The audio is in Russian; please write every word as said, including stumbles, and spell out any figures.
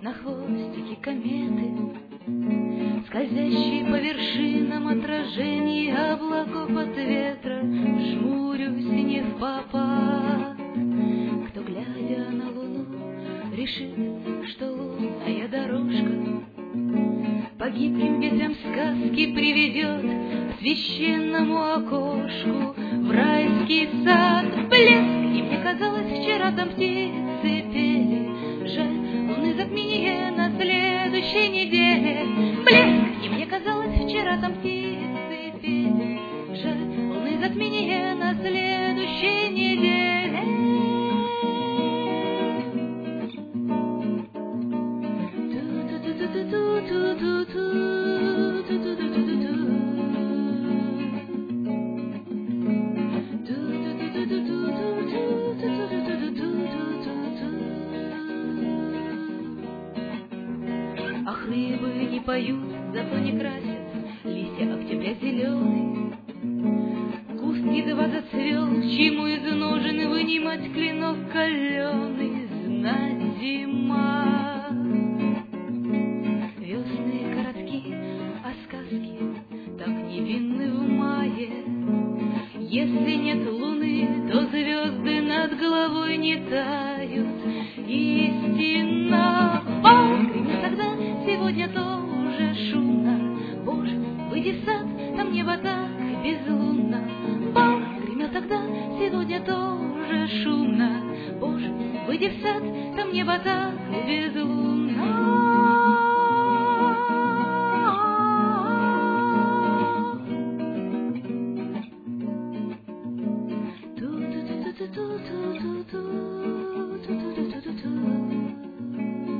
на хвостике кометы, скользящие по вершинам отражений облаков от ветра, жмурюсь не впопад. Кто, глядя на луну, решит, что лунная дорожка погибким ветром сказки приведет к священному окошку в райский сад. Блеск, и мне казалось, вчера там птицы пели. Жаль, луны затмение на следующей неделе. Блеск, и мне казалось, вчера там птицы пели. Жаль, луны затмение на следующей неделе. Ах, рыбы не поют, зато не красят листья октября зеленый. Куст едва зацвел, чему из ножен вынимать клинок каленый. Знать зима. Весны коротки, а сказки так невинны в мае. Если нет луны, то звезды над головой не тают. Истина. Бог, гремит тогда, сегодня тоже шумно. Боже, выйди в сад, там небо так безлунно. Бог, гремит тогда, сегодня тоже шумно. Боже, выйди в сад, там небо так безлунно. Ту-ту-ту-ту-ту-ту-ту-ту-ту-ту-ту-ту-ту.